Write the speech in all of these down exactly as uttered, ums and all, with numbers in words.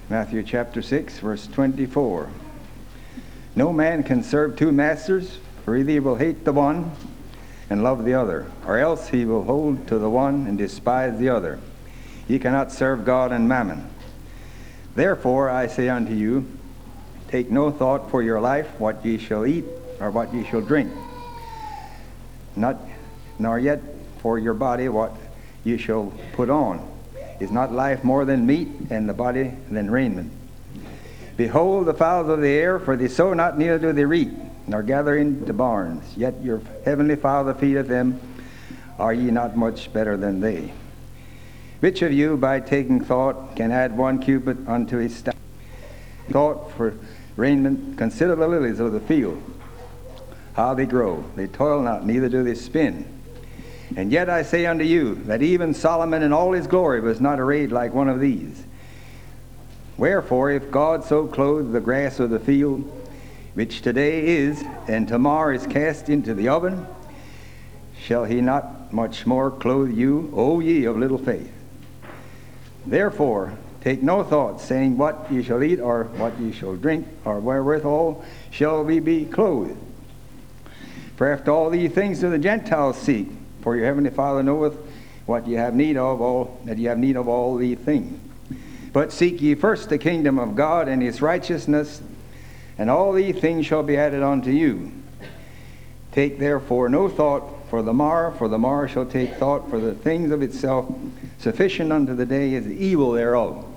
Matthew chapter six, verse twenty-four. No man can serve two masters, for either he will hate the one and love the other, or else he will hold to the one and despise the other. Ye cannot serve God and mammon. Therefore I say unto you, take no thought for your life, what ye shall eat, or what ye shall drink, not nor yet for your body what ye shall put on. Is not life more than meat, and the body than raiment? Behold the fowls of the air, for they sow not, neither do they reap, nor gather into barns, yet your heavenly Father feedeth them. Are ye not much better than they? Which of you, by taking thought, can add one cubit unto his stature? Thought for raiment, consider the lilies of the field, how they grow. They toil not, neither do they spin. And yet I say unto you, that even Solomon in all his glory was not arrayed like one of these. Wherefore, if God so clothe the grass of the field, which today is, and tomorrow is cast into the oven, shall he not much more clothe you, O ye of little faith? Therefore, take no thought, saying, what ye shall eat, or what ye shall drink, or wherewithal shall we be clothed? For after all these things do the Gentiles seek. For your heavenly Father knoweth what ye have need of, all that ye have need of all these things. But seek ye first the kingdom of God and his righteousness, and all these things shall be added unto you. Take therefore no thought for the morrow, for the morrow shall take thought for the things of itself. Sufficient unto the day is the evil thereof.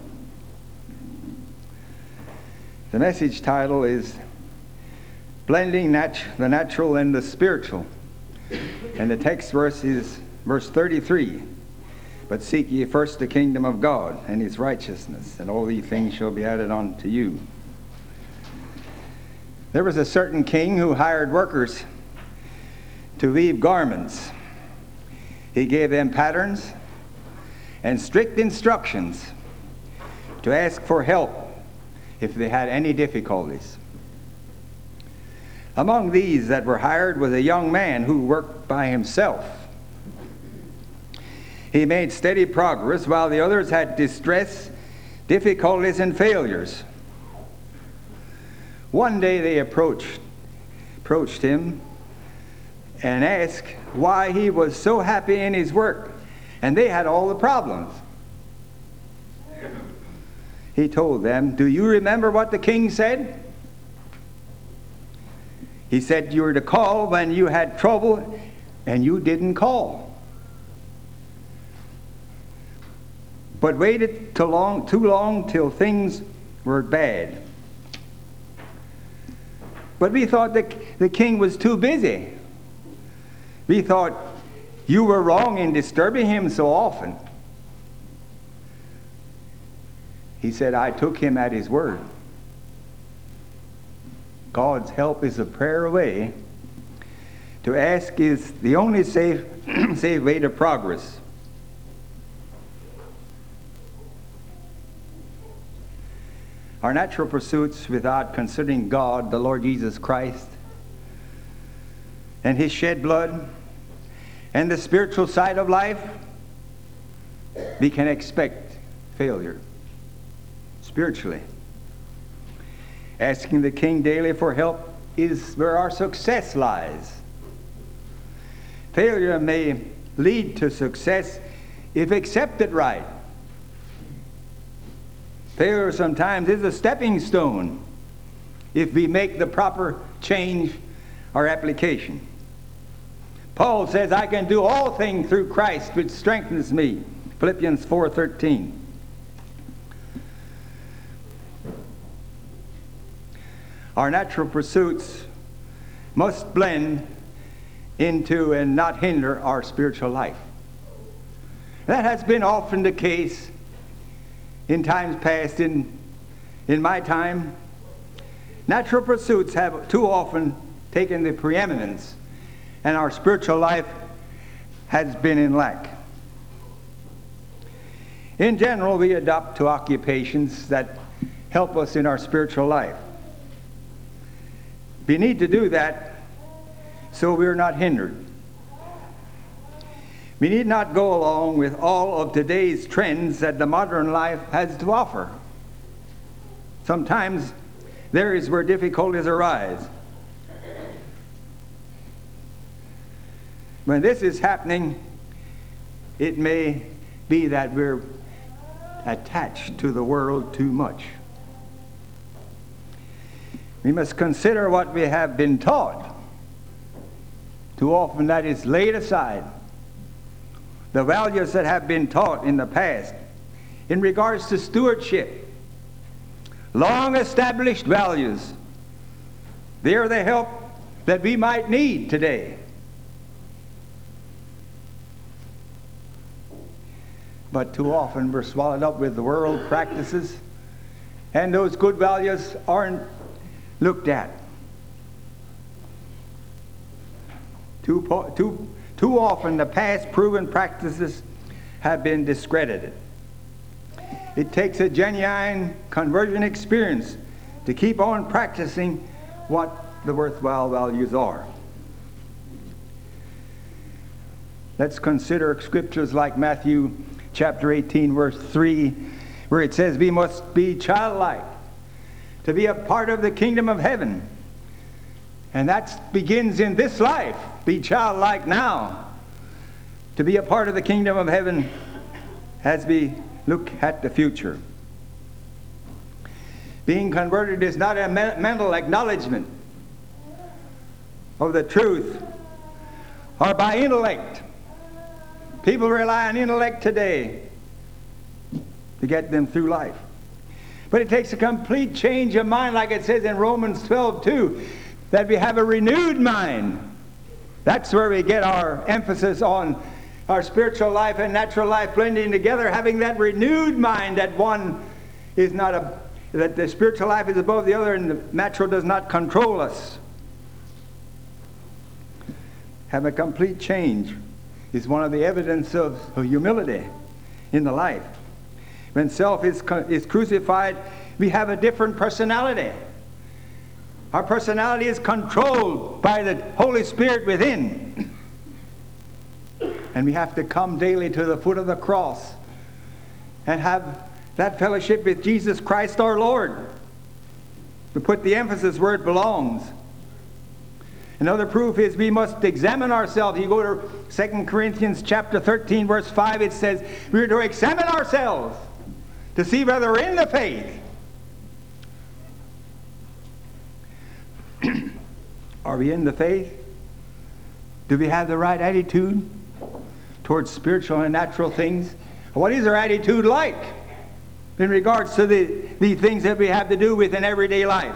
The message title is Blending nat- the Natural and the Spiritual. And the text verse is verse thirty-three. But seek ye first the kingdom of God and his righteousness, and all these things shall be added unto you. There was a certain king who hired workers to weave garments. He gave them patterns and strict instructions to ask for help if they had any difficulties. Among these that were hired was a young man who worked by himself. He made steady progress while the others had distress, difficulties, and failures. One day they approached, approached him and asked why he was so happy in his work, and they had all the problems. He told them, do you remember what the king said? He said you were to call when you had trouble, and you didn't call. But waited too long, too long till things were bad. But we thought the, the king was too busy. We thought you were wrong in disturbing him so often. He said, I took him at his word. God's help is a prayer away. To ask is the only safe, safe way to progress. Our natural pursuits without considering God, the Lord Jesus Christ, and his shed blood, and the spiritual side of life, we can expect failure spiritually. Asking the king daily for help is where our success lies. Failure may lead to success if accepted right. Failure sometimes is a stepping stone if we make the proper change or application. Paul says, I can do all things through Christ which strengthens me. Philippians four thirteen. Our natural pursuits must blend into and not hinder our spiritual life. That has been often the case in times past. In, in my time, natural pursuits have too often taken the preeminence, and our spiritual life has been in lack. In general, we adopt to occupations that help us in our spiritual life. We need to do that so we're not hindered. We need not go along with all of today's trends that the modern life has to offer. Sometimes there is where difficulties arise. When this is happening, it may be that we're attached to the world too much. We must consider what we have been taught. Too often that is laid aside. The values that have been taught in the past in regards to stewardship, long established values, they are the help that we might need today. But too often we're swallowed up with the world practices, and those good values aren't looked at. Too, too, too often the past proven practices have been discredited. It takes a genuine conversion experience to keep on practicing what the worthwhile values are. Let's consider scriptures like Matthew chapter eighteen, verse three, where it says we must be childlike to be a part of the kingdom of heaven. And that begins in this life. Be childlike now to be a part of the kingdom of heaven as we look at the future. Being converted is not a me- mental acknowledgement of the truth or by intellect. People rely on intellect today to get them through life. But it takes a complete change of mind, like it says in Romans twelve two, that we have a renewed mind. That's where we get our emphasis on our spiritual life and natural life blending together, having that renewed mind that one is not a, that the spiritual life is above the other and the natural does not control us. Have a complete change is one of the evidence of, of humility in the life. When self is, is crucified, we have a different personality. Our personality is controlled by the Holy Spirit within. And we have to come daily to the foot of the cross and have that fellowship with Jesus Christ our Lord. To put the emphasis where it belongs. Another proof is we must examine ourselves. You go to Second Corinthians chapter thirteen, verse five, it says we're to examine ourselves to see whether we're in the faith. Are we in the faith? Do we have the right attitude towards spiritual and natural things? What is our attitude like in regards to the, the things that we have to do with in everyday life?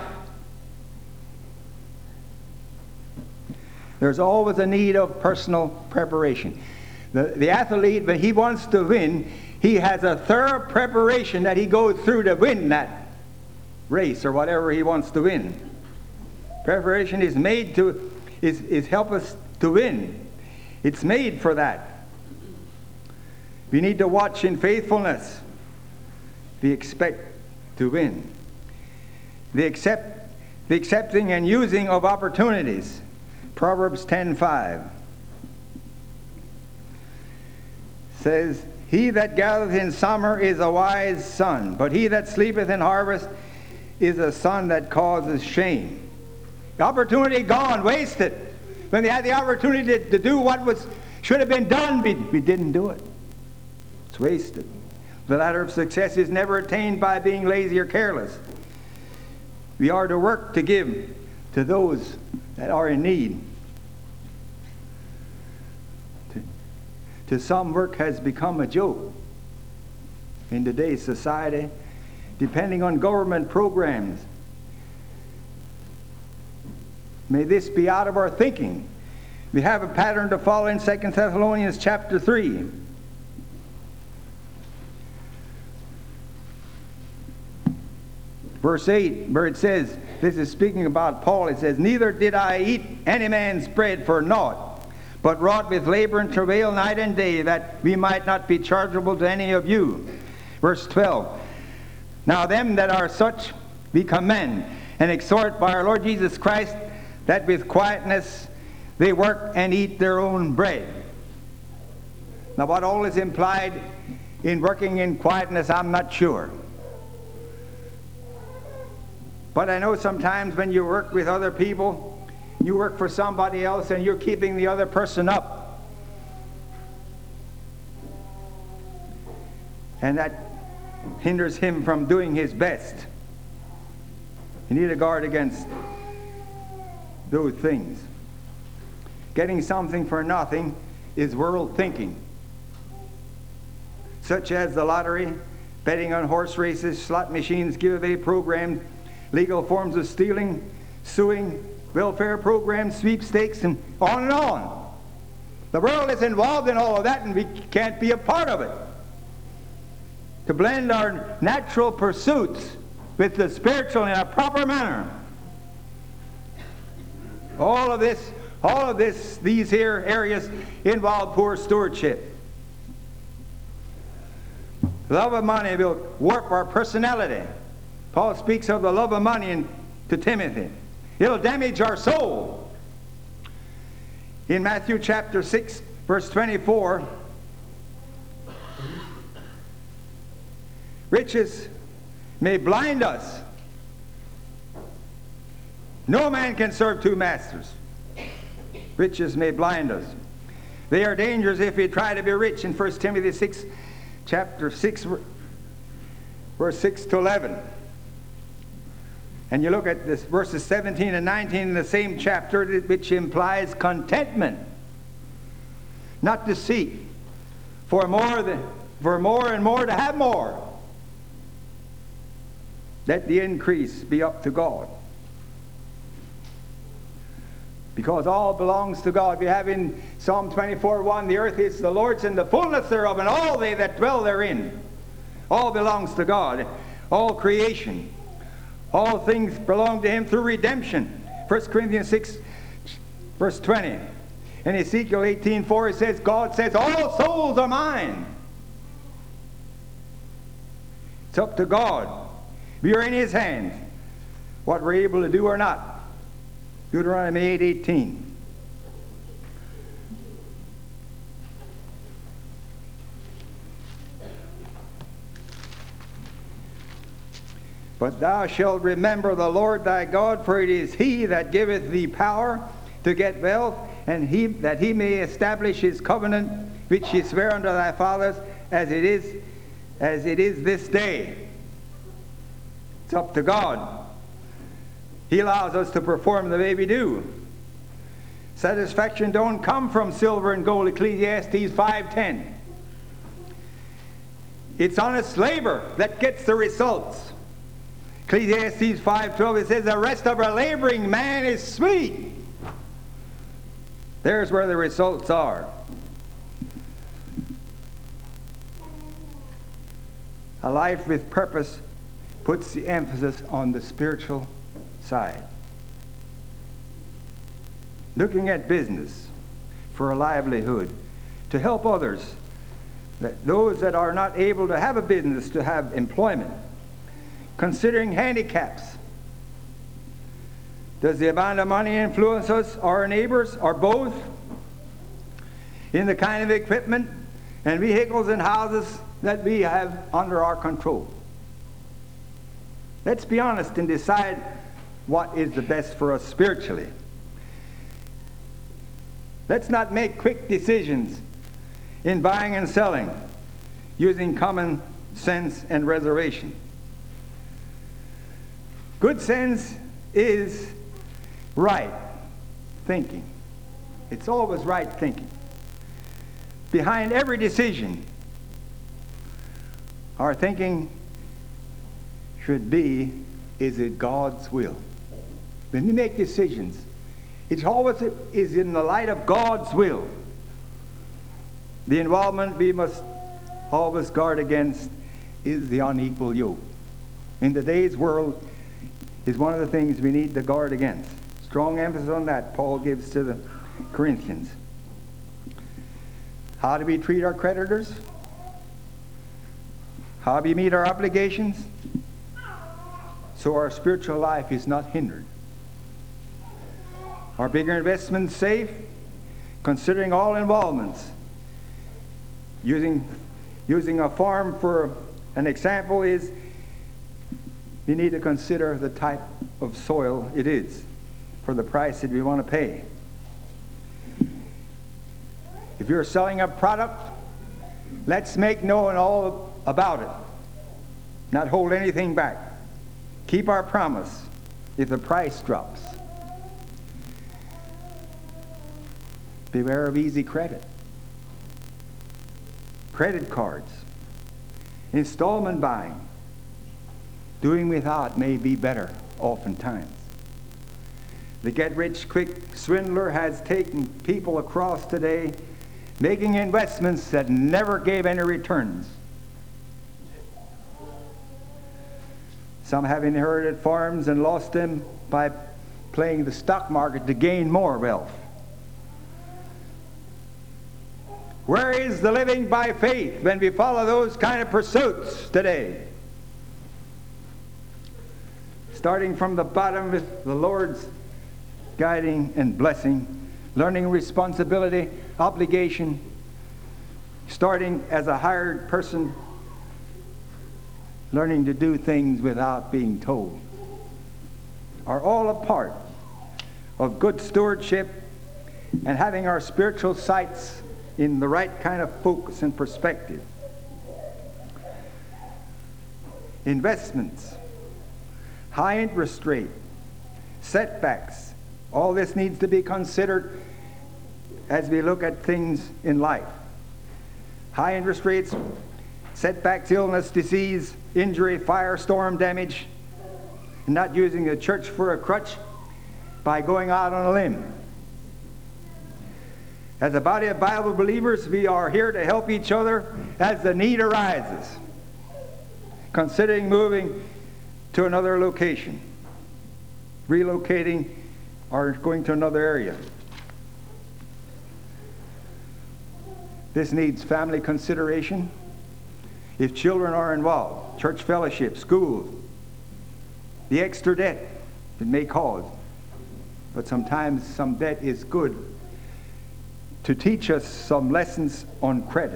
There's always a need of personal preparation. The, the athlete, when he wants to win, he has a thorough preparation that he goes through to win that race or whatever he wants to win. Preparation is made to, is, is help us to win. It's made for that. We need to watch in faithfulness. We expect to win. The accept, the accepting and using of opportunities. Proverbs ten five says, he that gathereth in summer is a wise son, but he that sleepeth in harvest is a son that causes shame. The opportunity gone, wasted. When they had the opportunity to, to do what was should have been done, we, we didn't do it. It's wasted. The ladder of success is never attained by being lazy or careless. We are to work to give to those that are in need. To, to some, work has become a joke in today's society, depending on government programs. May this be out of our thinking. We have a pattern to follow in Second Thessalonians chapter three. Verse eight, where it says, this is speaking about Paul, it says, neither did I eat any man's bread for naught, but wrought with labor and travail night and day, that we might not be chargeable to any of you. Verse twelve, now them that are such we commend and exhort by our Lord Jesus Christ, that with quietness they work and eat their own bread. Now what all is implied in working in quietness, I'm not sure. But I know sometimes when you work with other people, you work for somebody else and you're keeping the other person up. And that hinders him from doing his best. You need to guard against those things. Getting something for nothing is world thinking, such as the lottery, betting on horse races, slot machines, giveaway programs, legal forms of stealing, suing, welfare programs, sweepstakes, and on and on. The world is involved in all of that, and we can't be a part of it. To blend our natural pursuits with the spiritual in a proper manner. All of this, all of this, these here areas involve poor stewardship. Love of money will warp our personality. Paul speaks of the love of money in, to Timothy. It'll damage our soul. In Matthew chapter six, verse twenty-four, riches may blind us. No man can serve two masters. Riches may blind us. They are dangerous if we try to be rich. In First Timothy six, chapter six, verse six to eleven. And you look at this verses seventeen and nineteen in the same chapter, which implies contentment, not to seek for more than for more and more to have more. Let the increase be up to God. Because all belongs to God. We have in Psalm twenty-four one, the earth is the Lord's and the fullness thereof, and all they that dwell therein. All belongs to God. All creation. All things belong to him through redemption. First Corinthians six, verse twenty. In Ezekiel eighteen four, it says, God says, all souls are mine. It's up to God. We are in his hands, what we're able to do or not. Deuteronomy eight eighteen. But thou shalt remember the Lord thy God, for it is he that giveth thee power to get wealth, and he that he may establish his covenant which he sware unto thy fathers, as it is as it is this day. It's up to God. He allows us to perform the way we do. Satisfaction don't come from silver and gold, Ecclesiastes five ten. It's honest labor that gets the results. Ecclesiastes five twelve, it says, the rest of a laboring man is sweet. There's where the results are. A life with purpose puts the emphasis on the spiritual side. Looking at business for a livelihood, to help others, that those that are not able to have a business to have employment. Considering handicaps. Does the amount of money influence us, our neighbors, or both? In the kind of equipment and vehicles and houses that we have under our control. Let's be honest and decide what is the best for us spiritually. Let's not make quick decisions in buying and selling using common sense and reservation. Good sense is right thinking. It's always right thinking. Behind every decision, our thinking should be, is it God's will? When we make decisions, it always is in the light of God's will. The involvement we must always guard against is the unequal yoke. In today's world, is one of the things we need to guard against. Strong emphasis on that Paul gives to the Corinthians. How do we treat our creditors? How do we meet our obligations? So our spiritual life is not hindered. Our bigger investments safe, considering all involvements. Using, using a farm for an example is we need to consider the type of soil it is for the price that we want to pay. If you're selling a product, let's make known all about it. Not hold anything back. Keep our promise if the price drops. Beware of easy credit. Credit cards. Installment buying. Doing without may be better oftentimes. The get-rich-quick swindler has taken people across today making investments that never gave any returns. Some have inherited farms and lost them by playing the stock market to gain more wealth. Where is the living by faith when we follow those kind of pursuits today? Starting from the bottom with the Lord's guiding and blessing, learning responsibility, obligation, starting as a hired person, learning to do things without being told, are all a part of good stewardship and having our spiritual sights in the right kind of focus and perspective. Investments, high interest rate, setbacks, all this needs to be considered as we look at things in life. High interest rates, setbacks, illness, disease, injury, fire, storm damage, and not using the church for a crutch by going out on a limb. As a body of Bible believers, we are here to help each other as the need arises, considering moving to another location, relocating, or going to another area. This needs family consideration. If children are involved, church fellowship, schools, the extra debt it may cause. But sometimes some debt is good to teach us some lessons on credit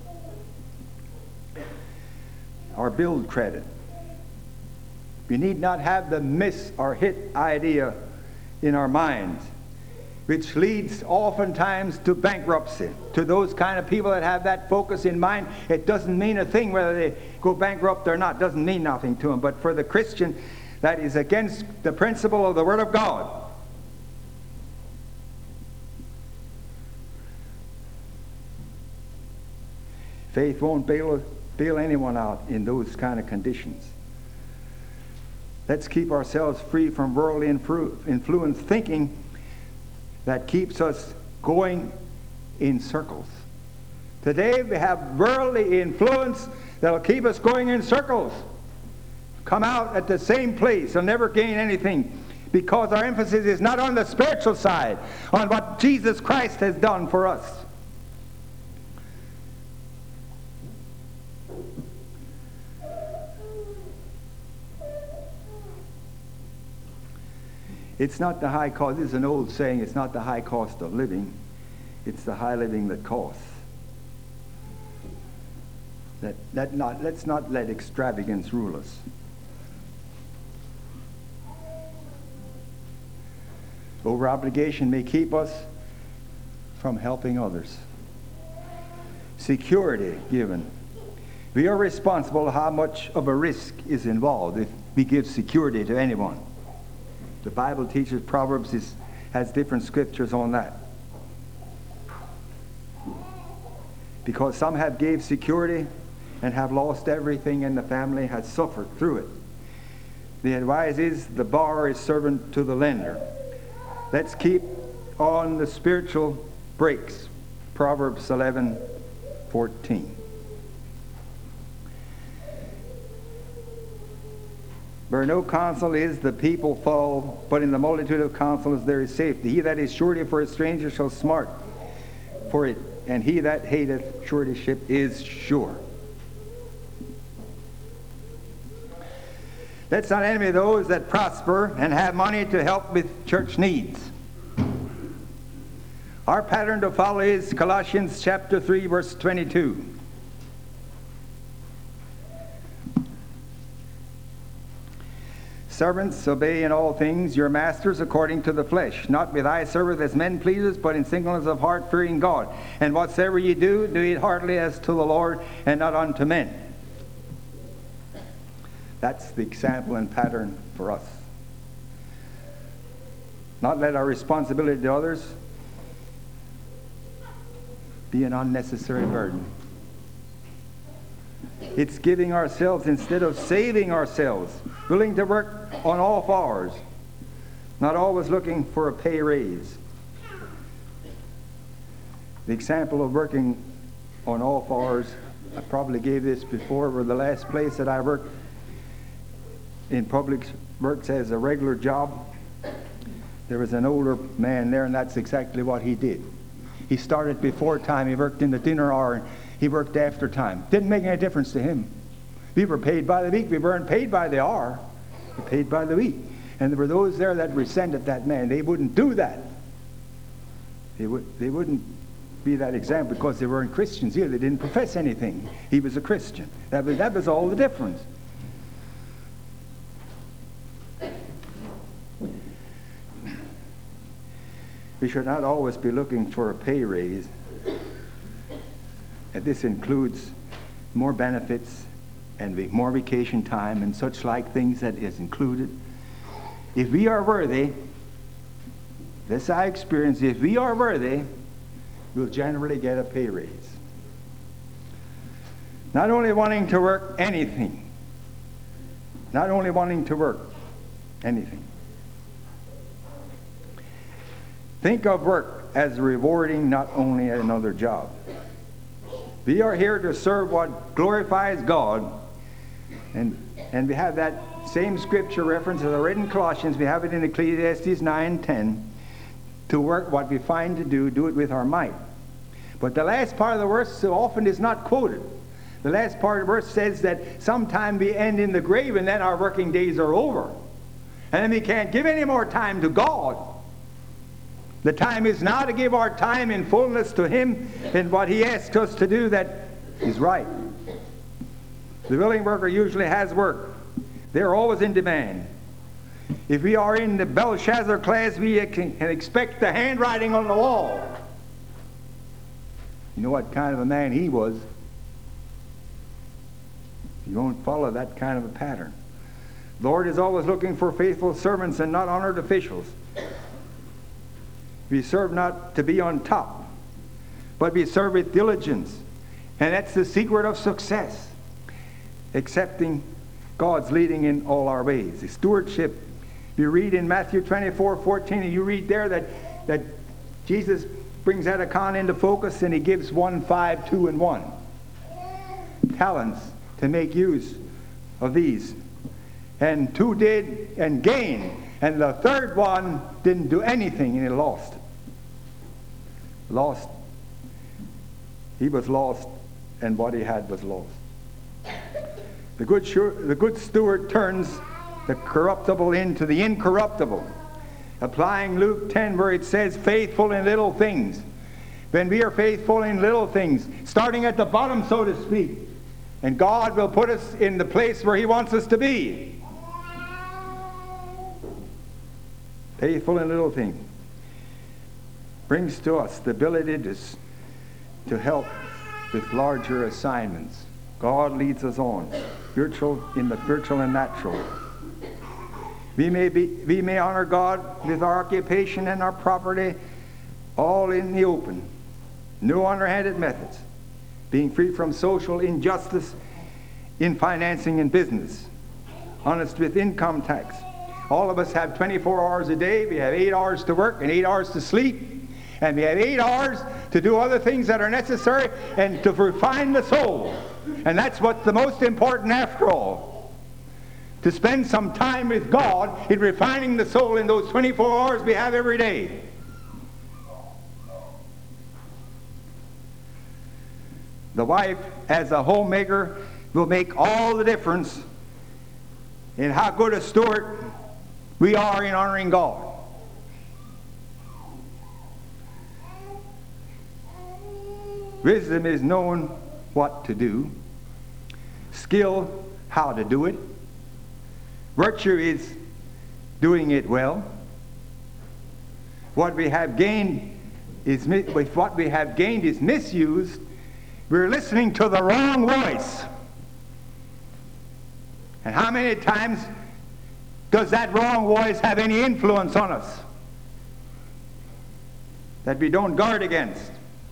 or build credit. We need not have the miss or hit idea in our minds, which leads oftentimes to bankruptcy. To those kind of people that have that focus in mind, it doesn't mean a thing whether they go bankrupt or not. It doesn't mean nothing to them. But for the Christian, that is against the principle of the Word of God. Faith won't bail, bail anyone out in those kind of conditions. Let's keep ourselves free from worldly influ- influence thinking that keeps us going in circles. Today we have worldly influence that will keep us going in circles. Come out at the same place and never gain anything, because our emphasis is not on the spiritual side, on what Jesus Christ has done for us. It's not the high cost. This is an old saying. It's not the high cost of living. It's the high living that costs. That, that not, let's not let extravagance rule us. Over obligation may keep us from helping others. Security given. We are responsible how much of a risk is involved if we give security to anyone. The Bible teaches, Proverbs is, has different scriptures on that. Because some have gave security and have lost everything, and the family has suffered through it. The advice is the borrower is servant to the lender. Let's keep on the spiritual brakes. Proverbs eleven fourteen. Where no counsel is, the people fall, but in the multitude of counsels there is safety. He that is surety for a stranger shall smart for it, and he that hateth suretyship is sure. Let's not envy those that prosper and have money to help with church needs. Our pattern to follow is Colossians chapter three, verse twenty-two. Servants, obey in all things your masters according to the flesh, not with eye service as men pleasers, but in singleness of heart, fearing God. And whatsoever ye do, do it heartily as to the Lord, and not unto men. That's the example and pattern for us. Not let our responsibility to others be an unnecessary burden. It's giving ourselves instead of saving ourselves, willing to work on all fours, not always looking for a pay raise. The example of working on all fours, I probably gave this before, were the last place that I worked in public works as a regular job. There was an older man there, and that's exactly what he did. He started before time. He worked in the dinner hour, and he worked after time. Didn't make any difference to him. We were paid by the week. We weren't paid by the hour. We were paid by the week. And there were those there that resented that man. They wouldn't do that. They, would, they wouldn't be that example because they weren't Christians either. They didn't profess anything. He was a Christian. That was, that was all the difference. We should not always be looking for a pay raise. And this includes more benefits and more vacation time and such like things that is included. If we are worthy, this I experience, if we are worthy, we'll generally get a pay raise. Not only wanting to work anything, not only wanting to work anything. Think of work as rewarding, not only another job. We are here to serve what glorifies God. And, and we have that same scripture reference as I read in Colossians. We have it in Ecclesiastes nine ten. To work what we find to do, do it with our might. But the last part of the verse so often is not quoted. The last part of the verse says that sometime we end in the grave and then our working days are over. And then we can't give any more time to God. The time is now to give our time in fullness to Him and what He asks us to do that is right. The willing worker usually has work. They're always in demand. If we are in the Belshazzar class, we can expect the handwriting on the wall. You know what kind of a man he was. You won't follow that kind of a pattern. The Lord is always looking for faithful servants and not honored officials. We serve not to be on top, but we serve with diligence. And that's the secret of success. Accepting God's leading in all our ways. The stewardship, you read in Matthew twenty-four fourteen, and you read there that, that Jesus brings that account into focus, and He gives one, five, two, and one. Talents to make use of these. And two did and gained. And the third one didn't do anything, and he lost. Lost. He was lost, and what he had was lost. The good, the good steward turns the corruptible into the incorruptible. Applying Luke ten, where it says, faithful in little things. When we are faithful in little things, starting at the bottom, so to speak, and God will put us in the place where He wants us to be. Faithful in little things brings to us the ability to, to help with larger assignments. God leads us on, spiritual in the spiritual and natural. We may be, we may honor God with our occupation and our property, all in the open. No underhanded methods. Being free from social injustice in financing and business. Honest with income tax. All of us have twenty-four hours a day. We have eight hours to work and eight hours to sleep. And we have eight hours to do other things that are necessary and to refine the soul. And that's what's the most important after all. To spend some time with God in refining the soul in those twenty-four hours we have every day. The wife, as a homemaker, will make all the difference in how good a steward we are in honoring God. Wisdom is knowing what to do. Skill, how to do it. Virtue is doing it well. What we have gained is with what we have gained is misused. We're listening to the wrong voice. And how many times does that wrong voice have any influence on us that we don't guard against?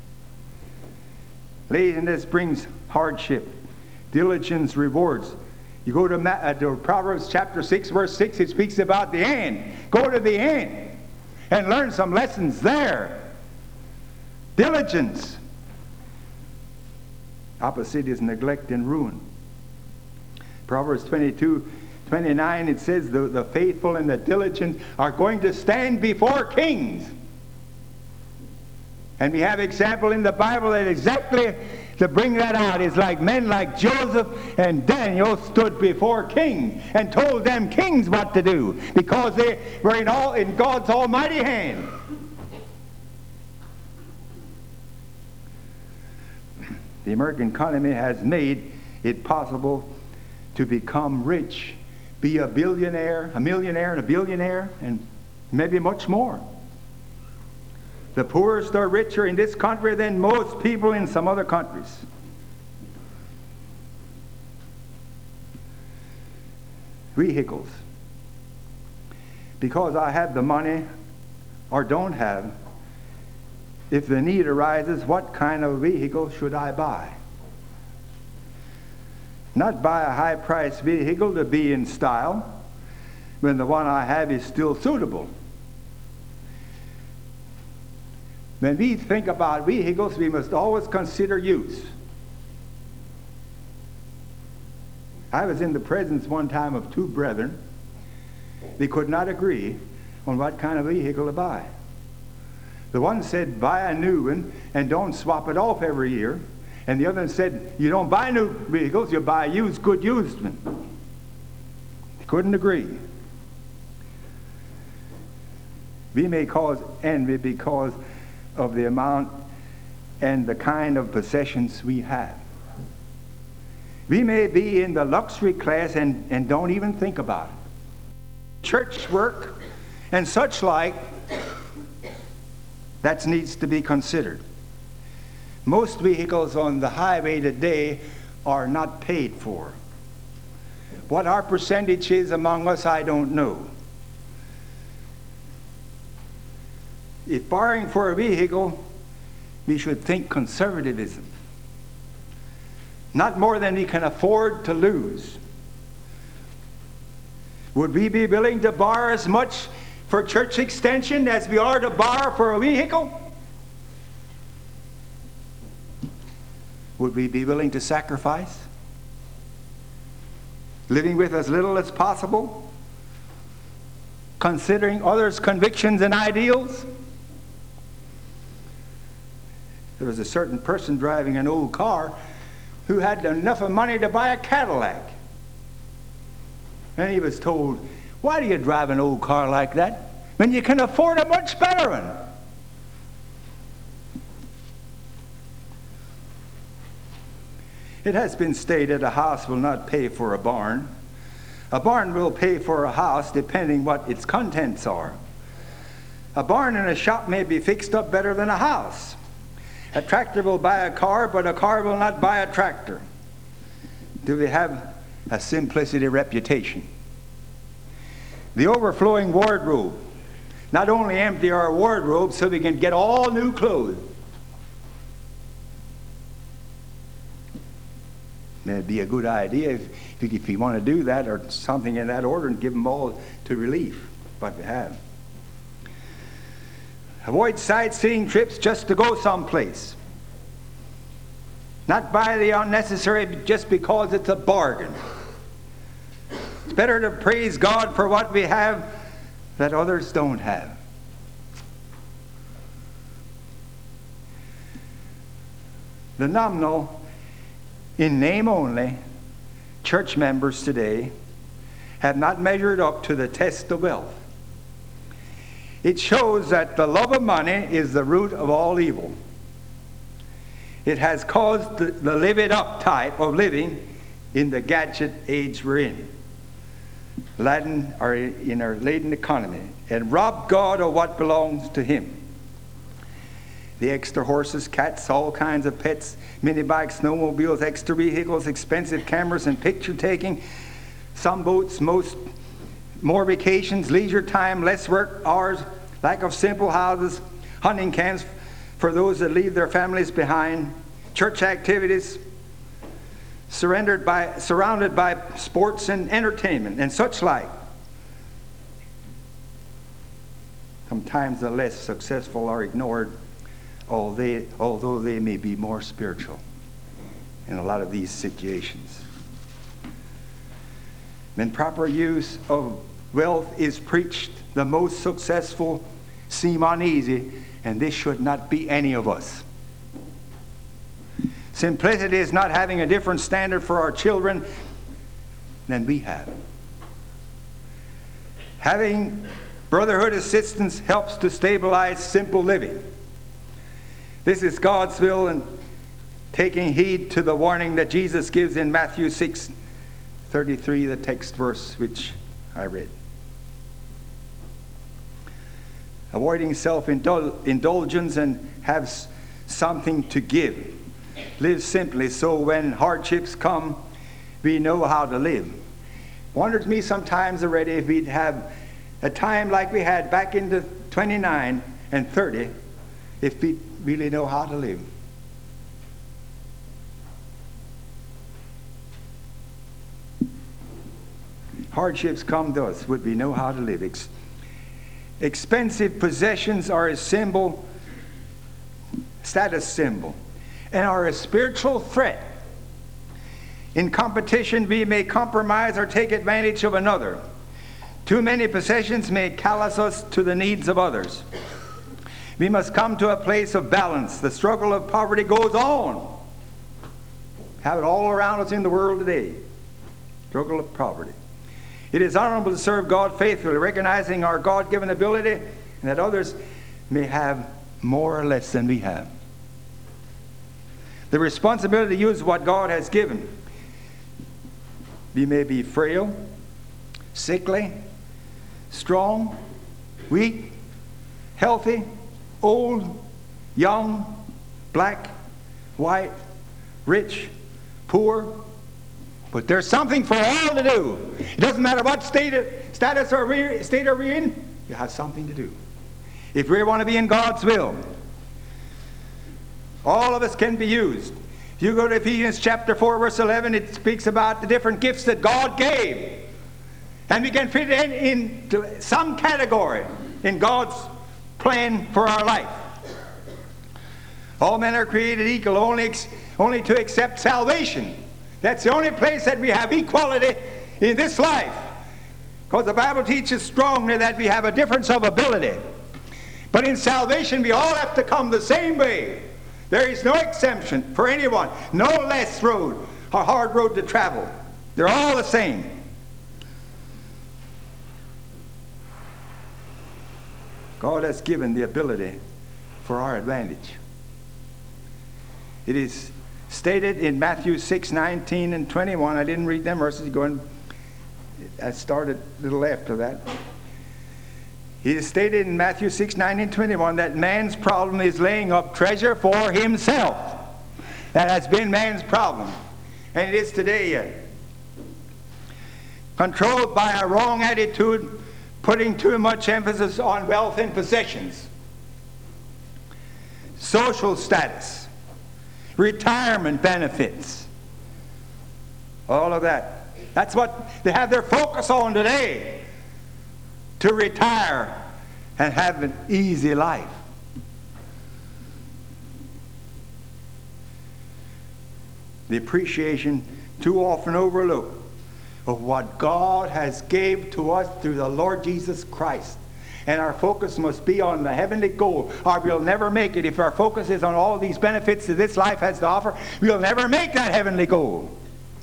Laziness brings hardship. Diligence rewards. You go to, Ma- uh, to Proverbs chapter six, verse six, it speaks about the end. Go to the end and learn some lessons there. Diligence. Opposite is neglect and ruin. Proverbs twenty-two, twenty-nine, it says the, the faithful and the diligent are going to stand before kings. And we have example in the Bible that exactly to bring that out is like men like Joseph and Daniel stood before kings and told them kings what to do because they were in all in God's almighty hand. The American economy has made it possible to become rich, be a billionaire, a millionaire and a billionaire, and maybe much more. The poorest are richer in this country than most people in some other countries. Vehicles. Because I have the money or don't have, if the need arises, what kind of vehicle should I buy? Not buy a high-priced vehicle to be in style when the one I have is still suitable. When we think about vehicles, we must always consider use. I was in the presence one time of two brethren. They could not agree on what kind of vehicle to buy. The one said, buy a new one and don't swap it off every year. And the other said, you don't buy new vehicles, you buy used, good used one. They couldn't agree. We may cause envy because of the amount and the kind of possessions we have. We may be in the luxury class and, and don't even think about it. Church work and such like, that needs to be considered. Most vehicles on the highway today are not paid for. What our percentage is among us, I don't know. If borrowing for a vehicle, we should think conservatism. Not more than we can afford to lose. Would we be willing to borrow as much for church extension as we are to borrow for a vehicle? Would we be willing to sacrifice? Living with as little as possible? Considering others' convictions and ideals? There was a certain person driving an old car who had enough of money to buy a Cadillac. And he was told, why do you drive an old car like that when you can afford a much better one? It has been stated a house will not pay for a barn. A barn will pay for a house depending what its contents are. A barn in a shop may be fixed up better than a house. A tractor will buy a car, but a car will not buy a tractor. Do we have a simplicity reputation? The overflowing wardrobe. Not only empty our wardrobe so we can get all new clothes. It'd be a good idea if, if you want to do that or something in that order and give them all to relief, what we have. Avoid sightseeing trips just to go someplace. Not buy the unnecessary just because it's a bargain. It's better to praise God for what we have that others don't have. The nominal, in name only, church members today have not measured up to the test of wealth. It shows that the love of money is the root of all evil. It has caused the, the live it up type of living in the gadget age we're in. laden or in our laden economy and rob God of what belongs to him. The extra horses, cats, all kinds of pets, mini bikes, snowmobiles, extra vehicles, expensive cameras and picture taking, some boats, most more vacations, leisure time, less work hours, lack of simple houses, hunting camps for those that leave their families behind, church activities, surrendered by, surrounded by sports and entertainment and such like. Sometimes the less successful are ignored, although they, although they may be more spiritual in a lot of these situations. When proper use of wealth is preached, the most successful seem uneasy, and this should not be any of us. Simplicity is not having a different standard for our children than we have. Having brotherhood assistance helps to stabilize simple living. This is God's will, and taking heed to the warning that Jesus gives in Matthew six thirty-three, the text verse which I read. Avoiding self-indulgence and have something to give. Live simply so when hardships come, we know how to live. Wonders me sometimes already if we'd have a time like we had back in the twenty-nine and thirty, if we really know how to live. Hardships come to us, would we know how to live? Ex- expensive possessions are a symbol, status symbol, and are a spiritual threat. In competition, we may compromise or take advantage of another. Too many possessions may callous us to the needs of others. We must come to a place of balance. The struggle of poverty goes on. Have it all around us in the world today. Struggle of poverty. It is honorable to serve God faithfully, recognizing our God-given ability and that others may have more or less than we have. The responsibility to use what God has given. We may be frail, sickly, strong, weak, healthy, old, young, black, white, rich, poor. But there's something for all to do. It doesn't matter what state, status or re, state are we in, you have something to do. If we want to be in God's will, all of us can be used. If you go to Ephesians chapter four, verse eleven, it speaks about the different gifts that God gave. And we can fit in into some category in God's plan for our life. All men are created equal, only, only to accept salvation. That's the only place that we have equality in this life. Because the Bible teaches strongly that we have a difference of ability. But in salvation, we all have to come the same way. There is no exemption for anyone. No less road or hard road to travel. They're all the same. God has given the ability for our advantage. It is stated in Matthew six, nineteen and twenty-one. I didn't read them verses. Going, I started a little after that. It is stated in Matthew six, nineteen, twenty-one that man's problem is laying up treasure for himself. That has been man's problem. And it is today yet. Controlled by a wrong attitude, putting too much emphasis on wealth and possessions. Social status. Retirement benefits. All of that. That's what they have their focus on today. To retire and have an easy life. The appreciation too often overlooked of what God has gave to us through the Lord Jesus Christ. And our focus must be on the heavenly goal, or we'll never make it. If our focus is on all these benefits that this life has to offer, we'll never make that heavenly goal.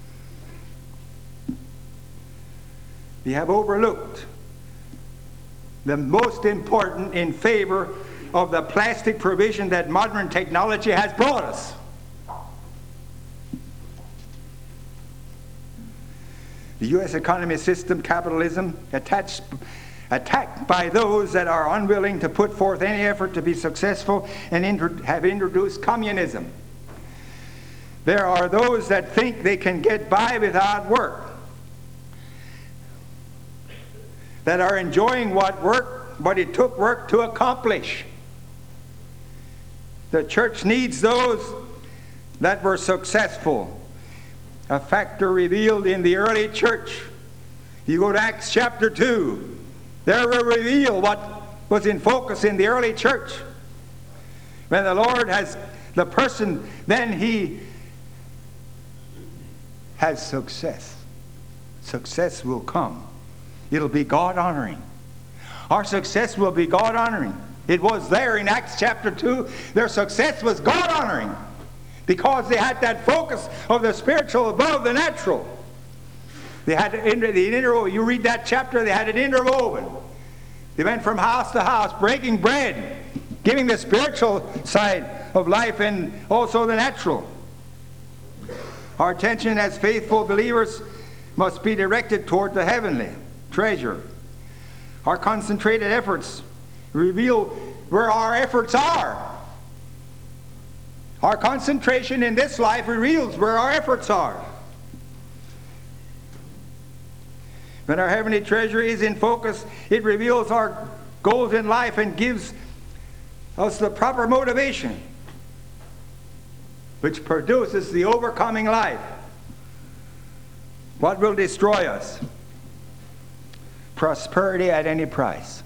We have overlooked the most important in favor of the plastic provision that modern technology has brought us. The U S economy system, capitalism, attached, attacked by those that are unwilling to put forth any effort to be successful and intro- have introduced communism. There are those that think they can get by without work, that are enjoying what work, what it took work to accomplish. The church needs those that were successful. A factor revealed in the early church. You go to Acts chapter two. There will reveal what was in focus in the early church. When the Lord has the person, then he has success. Success will come. It'll be God-honoring. Our success will be God-honoring. It was there in Acts chapter two. Their success was God-honoring, because they had that focus of the spiritual above the natural. They had the interwoven. You read that chapter, they had it interwoven. They went from house to house, breaking bread, giving the spiritual side of life and also the natural. Our attention as faithful believers must be directed toward the heavenly treasure. Our concentrated efforts reveal where our efforts are. Our concentration in this life reveals where our efforts are. When our heavenly treasure is in focus, it reveals our goals in life and gives us the proper motivation, which produces the overcoming life. What will destroy us? Prosperity at any price.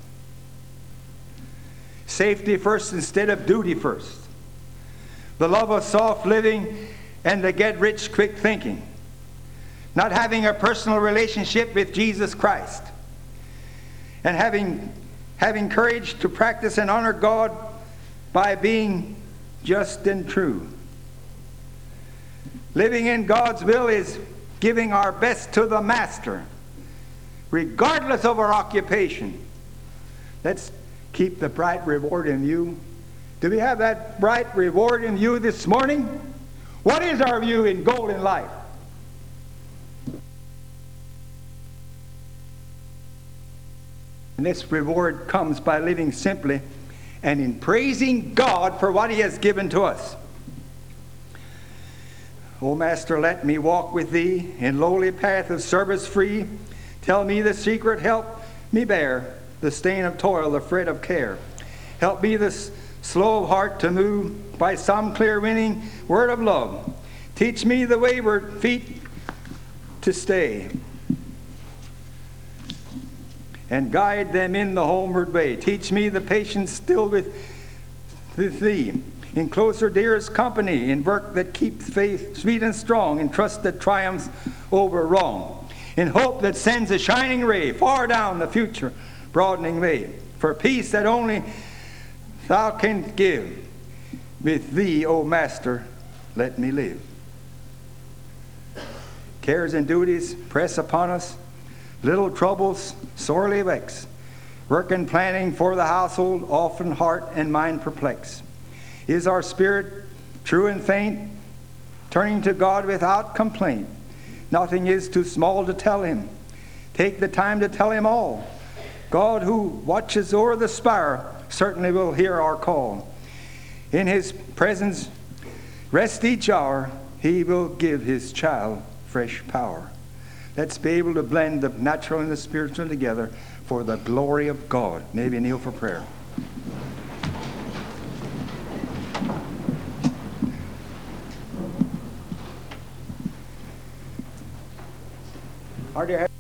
Safety first instead of duty first. The love of soft living and the get-rich-quick thinking. Not having a personal relationship with Jesus Christ. And having, having courage to practice and honor God by being just and true. Living in God's will is giving our best to the Master, regardless of our occupation. Let's keep the bright reward in view. Do we have that bright reward in view this morning? What is our view in goal in life? And this reward comes by living simply and in praising God for what He has given to us. O Master, let me walk with Thee in lowly path of service free. Tell me the secret, help me bear the stain of toil, the fret of care. Help me the slow of heart to move by some clear winning word of love. Teach me the wayward feet to stay, and guide them in the homeward way. Teach me the patience still with, with Thee, in closer dearest company, in work that keeps faith sweet and strong, in trust that triumphs over wrong, in hope that sends a shining ray far down the future broadening way, for peace that only Thou canst give. With Thee, O Master, let me live. Cares and duties press upon us, little troubles sorely vex. Work and planning for the household often heart and mind perplex. Is our spirit true and faint, turning to God without complaint? Nothing is too small to tell Him. Take the time to tell Him all. God, who watches o'er the spire, certainly will hear our call. In His presence rest each hour. He will give His child fresh power. Let's be able to blend the natural and the spiritual together for the glory of God. Maybe kneel for prayer. Our dear